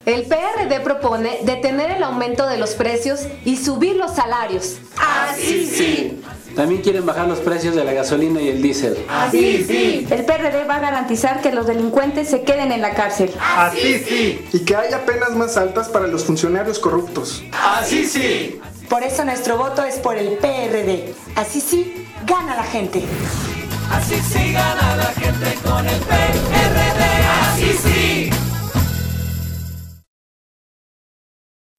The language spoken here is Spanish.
El PRD propone detener el aumento de los precios y subir los salarios. ¡Así sí! También quieren bajar los precios de la gasolina y el diésel. ¡Así sí! El PRD va a garantizar que los delincuentes se queden en la cárcel. ¡Así sí! Y que haya penas más altas para los funcionarios corruptos. ¡Así sí! Por eso nuestro voto es por el PRD. Así sí, gana la gente. Así sí gana la gente con el PRD. Así sí.